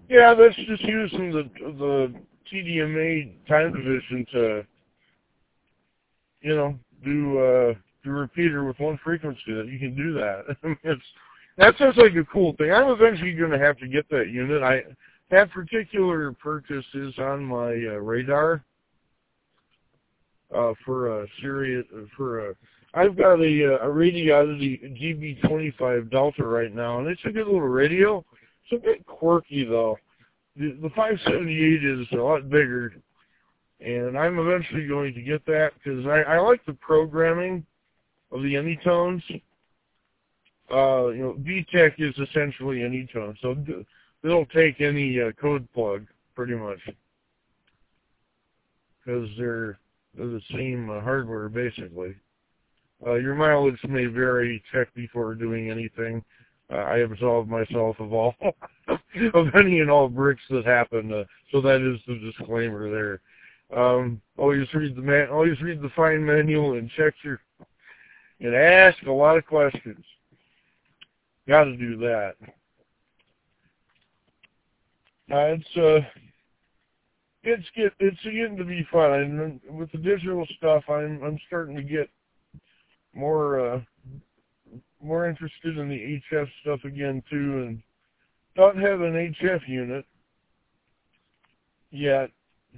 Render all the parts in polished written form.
Yeah, that's just using the TDMA time division to, you know, do repeater with one frequency. That you can do that. That sounds like a cool thing. I'm eventually going to have to get that unit. That particular purchase is on my radar for a Sirius for a. I've got a Radioddity GB25 Delta right now, and it's a good little radio. It's a bit quirky though. The 578 is a lot bigger, and I'm eventually going to get that because I like the programming of the Anytones. VTech is essentially Anytone, so they'll take any code plug pretty much because they're the same hardware basically. Your mileage may vary check before doing anything. I absolve myself of all of any and all bricks that happen. So that is the disclaimer there. Always read the fine manual and and ask a lot of questions. Got to do that. It's getting to be fun. And with the digital stuff, I'm starting to get more more interested in the HF stuff again too, and don't have an HF unit yet.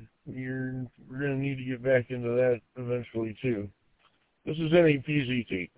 We're going to need to get back into that eventually too. This is NAPZT.